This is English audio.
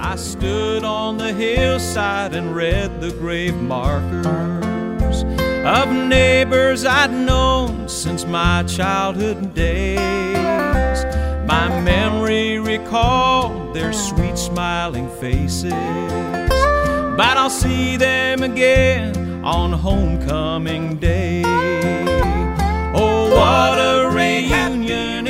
I stood on the hillside and read the grave markers of neighbors I'd known since my childhood days. My memory recalled their sweet smiling faces, but I'll see them again on homecoming day. Oh, what a reunion